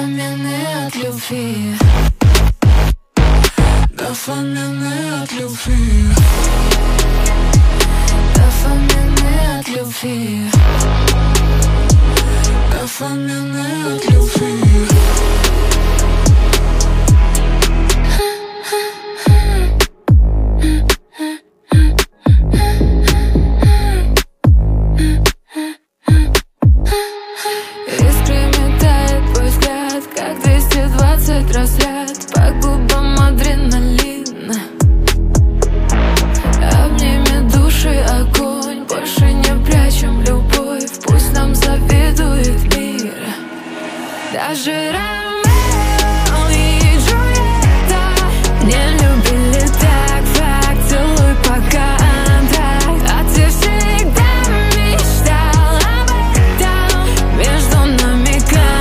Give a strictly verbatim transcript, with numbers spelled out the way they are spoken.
Дофамины от любви, дофамины от любви, дофамины от любви, дофамины от любви. Разряд по губам адреналина, обними души огонь, больше не прячем любовь, пусть нам завидует мир. Даже раз